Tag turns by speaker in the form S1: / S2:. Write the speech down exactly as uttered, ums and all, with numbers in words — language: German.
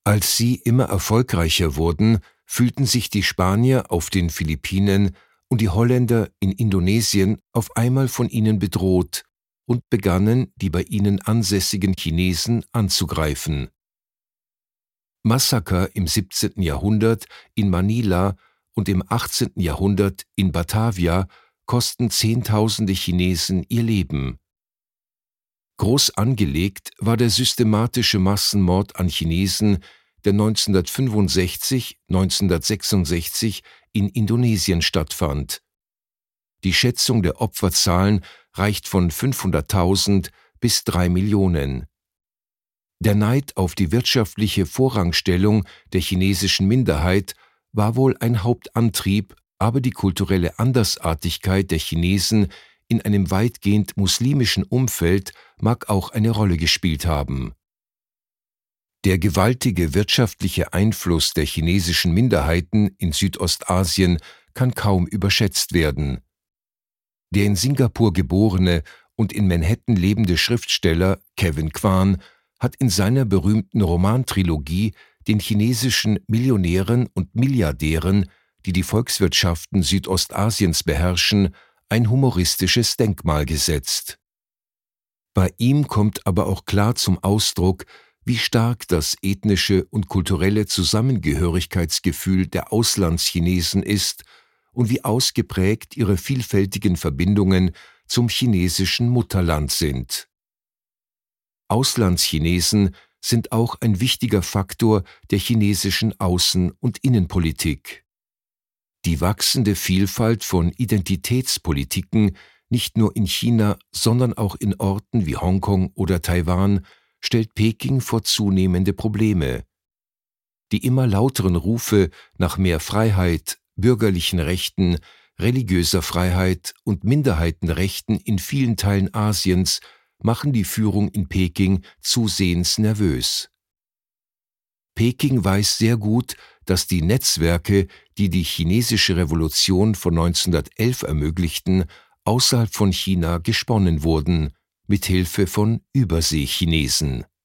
S1: Als sie immer erfolgreicher wurden, fühlten sich die Spanier auf den Philippinen und die Holländer in Indonesien auf einmal von ihnen bedroht und begannen, die bei ihnen ansässigen Chinesen anzugreifen. Massaker im siebzehnten Jahrhundert in Manila und im achtzehnten Jahrhundert in Batavia kosten Zehntausende Chinesen ihr Leben. Groß angelegt war der systematische Massenmord an Chinesen, der neunzehnhundertfünfundsechzig, neunzehnhundertsechsundsechzig in Indonesien stattfand. Die Schätzung der Opferzahlen reicht von fünfhunderttausend bis drei Millionen. Der Neid auf die wirtschaftliche Vorrangstellung der chinesischen Minderheit war wohl ein Hauptantrieb, aber die kulturelle Andersartigkeit der Chinesen in einem weitgehend muslimischen Umfeld mag auch eine Rolle gespielt haben. Der gewaltige wirtschaftliche Einfluss der chinesischen Minderheiten in Südostasien kann kaum überschätzt werden. Der in Singapur geborene und in Manhattan lebende Schriftsteller Kevin Kwan hat in seiner berühmten Romantrilogie den chinesischen Millionären und Milliardären, die die Volkswirtschaften Südostasiens beherrschen, ein humoristisches Denkmal gesetzt. Bei ihm kommt aber auch klar zum Ausdruck, wie stark das ethnische und kulturelle Zusammengehörigkeitsgefühl der Auslandschinesen ist und wie ausgeprägt ihre vielfältigen Verbindungen zum chinesischen Mutterland sind. Auslandschinesen sind auch ein wichtiger Faktor der chinesischen Außen- und Innenpolitik. Die wachsende Vielfalt von Identitätspolitiken, nicht nur in China, sondern auch in Orten wie Hongkong oder Taiwan, stellt Peking vor zunehmende Probleme. Die immer lauteren Rufe nach mehr Freiheit, bürgerlichen Rechten, religiöser Freiheit und Minderheitenrechten in vielen Teilen Asiens machen die Führung in Peking zusehends nervös. Peking weiß sehr gut, dass die Netzwerke, die die chinesische Revolution von neunzehnhundertelf ermöglichten, außerhalb von China gesponnen wurden, mit Hilfe von Überseechinesen.